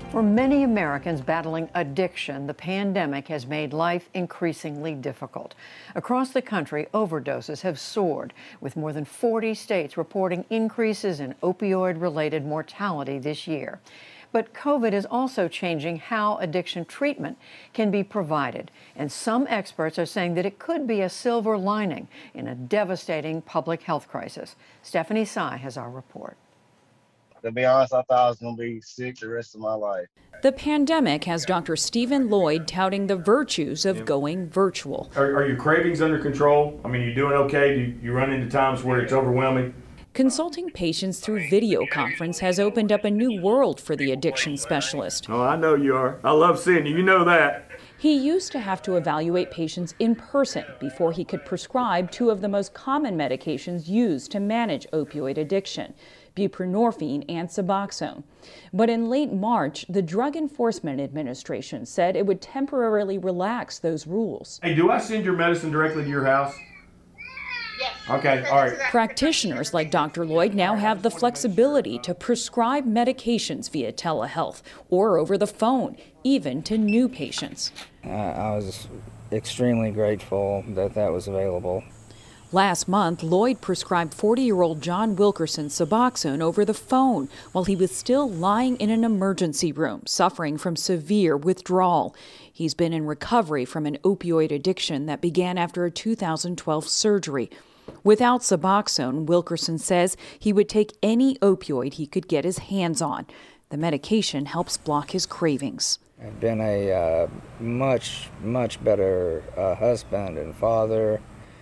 For many Americans battling addiction, the pandemic has made life increasingly difficult. Across the country, overdoses have soared, with more than 40 states reporting increases in opioid-related mortality this year. But COVID is also changing how addiction treatment can be provided, and some experts are saying that it could be a silver lining in a devastating public health crisis. Stephanie Sy has our report. To be honest, I thought I was going to be sick the rest of my life. The pandemic has Dr. Stephen Lloyd touting the virtues of going virtual. Are your cravings under control? I mean, you doing okay? Do you run into times where it's overwhelming? Consulting patients through video conference has opened up a new world for the addiction specialist. Oh, I know you are. I love seeing you. You know that. He used to have to evaluate patients in person before he could prescribe two of the most common medications used to manage opioid addiction, buprenorphine and Suboxone. But in late March, the Drug Enforcement Administration said it would temporarily relax those rules. Hey, do I send your medicine directly to your house? Yes. Okay, all right. Practitioners like Dr. Lloyd now have the flexibility to prescribe medications via telehealth or over the phone, even to new patients. I was extremely grateful that that was available. Last month, Lloyd prescribed 40-year-old John Wilkerson Suboxone over the phone while he was still lying in an emergency room, suffering from severe withdrawal. He's been in recovery from an opioid addiction that began after a 2012 surgery. Without Suboxone, Wilkerson says he would take any opioid he could get his hands on. The medication helps block his cravings. I've been a much better husband and father.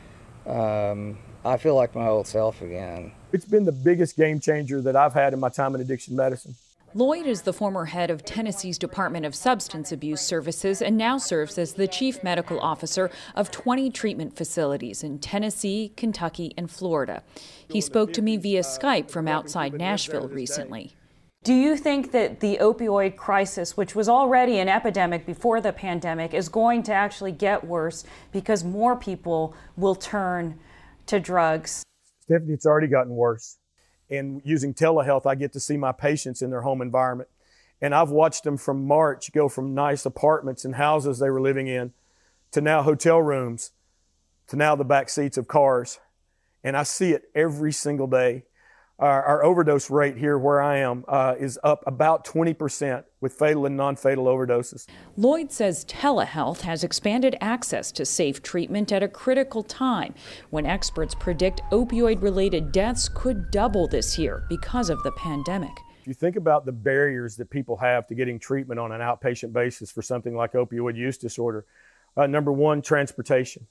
I feel like my old self again. It's been the biggest game changer that I've had in my time in addiction medicine. Lloyd is the former head of Tennessee's Department of Substance Abuse Services and now serves as the chief medical officer of 20 treatment facilities in Tennessee, Kentucky, and Florida. He spoke to me via Skype from outside Nashville recently. Do you think that the opioid crisis, which was already an epidemic before the pandemic, is going to actually get worse because more people will turn to drugs? Stephanie, it's already gotten worse. And using telehealth, I get to see my patients in their home environment. And I've watched them from March go from nice apartments and houses they were living in to now hotel rooms, to now the back seats of cars. And I see it every single day. Our overdose rate here where I am is up about 20% with fatal and non-fatal overdoses. Lloyd says telehealth has expanded access to safe treatment at a critical time when experts predict opioid-related deaths could double this year because of the pandemic. If you think about the barriers that people have to getting treatment on an outpatient basis for something like opioid use disorder, number one, transportation.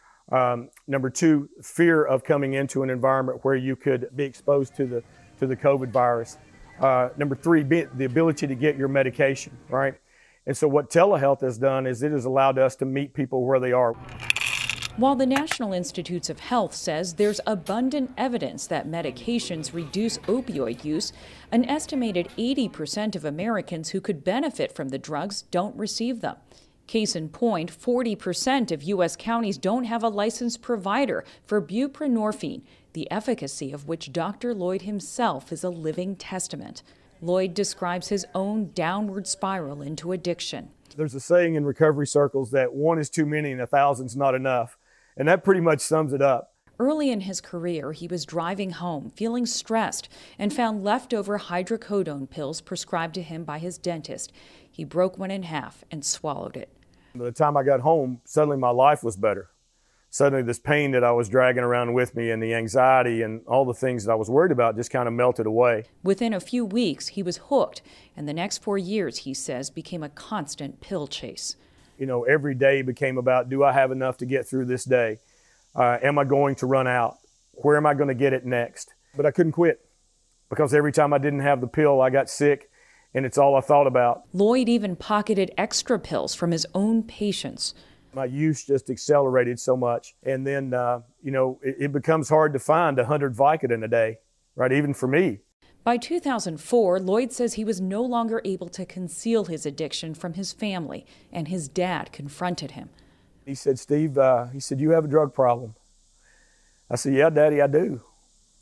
Number two, fear of coming into an environment where you could be exposed to the COVID virus. Number three, the ability to get your medication, right? And so what telehealth has done is it has allowed us to meet people where they are. While the National Institutes of Health says there's abundant evidence that medications reduce opioid use, an estimated 80% of Americans who could benefit from the drugs don't receive them. Case in point, 40% of U.S. counties don't have a licensed provider for buprenorphine, the efficacy of which Dr. Lloyd himself is a living testament. Lloyd describes his own downward spiral into addiction. There's a saying in recovery circles that one is too many and 1,000's not enough, and that pretty much sums it up. Early in his career, he was driving home, feeling stressed, and found leftover hydrocodone pills prescribed to him by his dentist. He broke one in half and swallowed it. By the time I got home, suddenly my life was better. Suddenly this pain that I was dragging around with me and the anxiety and all the things that I was worried about just kind of melted away. Within a few weeks, he was hooked, and the next 4 years, he says, became a constant pill chase. You know, every day became about, do I have enough to get through this day? Am I going to run out? Where am I going to get it next? But I couldn't quit because every time I didn't have the pill, I got sick. And it's all I thought about. Lloyd even pocketed extra pills from his own patients. My use just accelerated so much. And then, you know, it becomes hard to find 100 Vicodin a day, right, even for me. By 2004, Lloyd says he was no longer able to conceal his addiction from his family, and his dad confronted him. He said, Steve, he said, you have a drug problem. I said, yeah, Daddy, I do.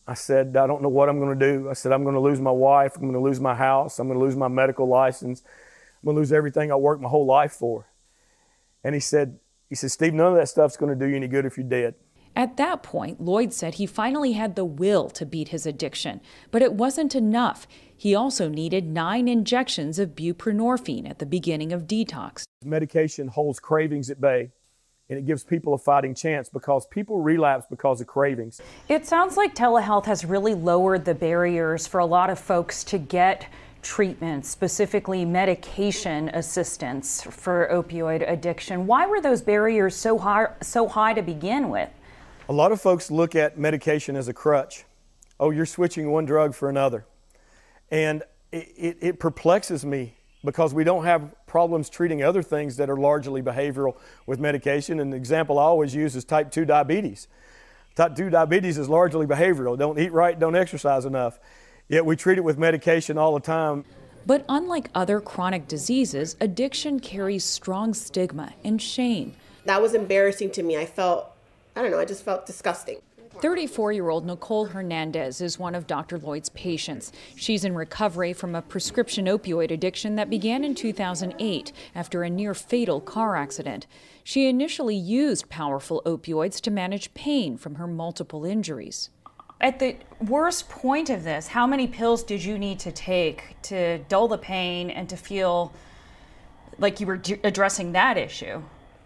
I said, I don't know what I'm going to do. I said, I'm going to lose my wife. I'm going to lose my house. I'm going to lose my medical license. I'm going to lose everything I worked my whole life for. And he said, Steve, none of that stuff's going to do you any good if you're dead. At that point, Lloyd said he finally had the will to beat his addiction, but it wasn't enough. He also needed 9 injections of buprenorphine at the beginning of detox. Medication holds cravings at bay, and it gives people a fighting chance because people relapse because of cravings. It sounds like telehealth has really lowered the barriers for a lot of folks to get treatment, specifically medication assistance for opioid addiction. Why were those barriers so high to begin with? A lot of folks look at medication as a crutch. Oh, you're switching one drug for another. And it perplexes me because we don't have problems treating other things that are largely behavioral with medication. And the example I always use is type 2 diabetes. Type 2 diabetes is largely behavioral. Don't eat right, don't exercise enough. Yet we treat it with medication all the time. But unlike other chronic diseases, addiction carries strong stigma and shame. That was embarrassing to me. I just felt disgusting. 34-year-old Nicole Hernandez is one of Dr. Lloyd's patients. She's in recovery from a prescription opioid addiction that began in 2008 after a near-fatal car accident. She initially used powerful opioids to manage pain from her multiple injuries. At the worst point of this, how many pills did you need to take to dull the pain and to feel like you were addressing that issue?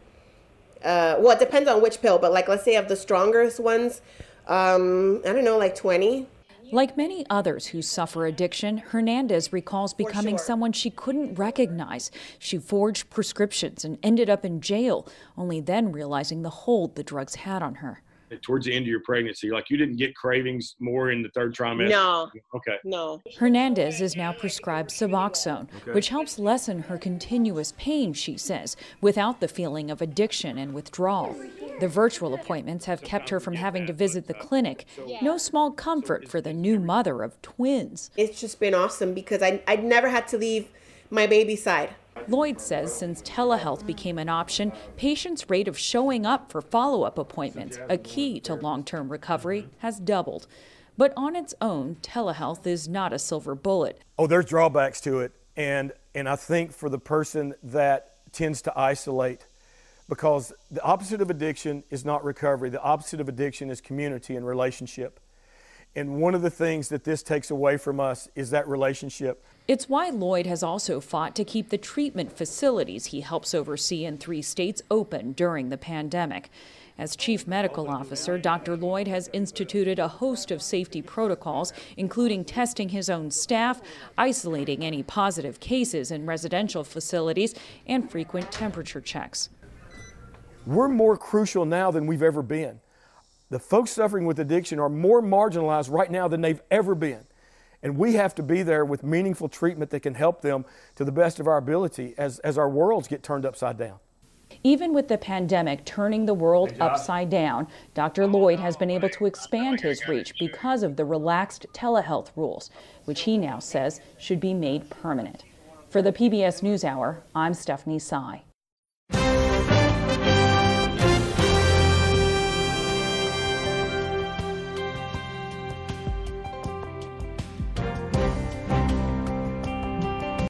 Well, it depends on which pill, but let's say of the strongest ones, I don't know, 20. Like many others who suffer addiction, Hernandez recalls becoming someone she couldn't recognize. She forged prescriptions and ended up in jail, only then realizing the hold the drugs had on her. Towards the end of your pregnancy, you didn't get cravings more in the 3rd trimester? No. Okay. No. Hernandez is now prescribed Suboxone, which helps lessen her continuous pain, she says, without the feeling of addiction and withdrawal. The virtual appointments have kept her from having to visit the clinic. No small comfort for the new mother of twins. It's just been awesome because I never had to leave my baby's side. Lloyd says since telehealth became an option, patients' rate of showing up for follow-up appointments, a key to long-term recovery, has doubled. But on its own, telehealth is not a silver bullet. Oh, there's drawbacks to it. And I think for the person that tends to isolate, because the opposite of addiction is not recovery. The opposite of addiction is community and relationship. And one of the things that this takes away from us is that relationship. It's why Lloyd has also fought to keep the treatment facilities he helps oversee in 3 states open during the pandemic. As chief medical officer, Dr. Lloyd has instituted a host of safety protocols, including testing his own staff, isolating any positive cases in residential facilities, and frequent temperature checks. We're more crucial now than we've ever been. The folks suffering with addiction are more marginalized right now than they've ever been. And we have to be there with meaningful treatment that can help them to the best of our ability as our worlds get turned upside down. Even with the pandemic turning the world upside down, Dr. Lloyd has been able to expand his reach because of the relaxed telehealth rules, which he now says should be made permanent. For the PBS NewsHour, I'm Stephanie Sy.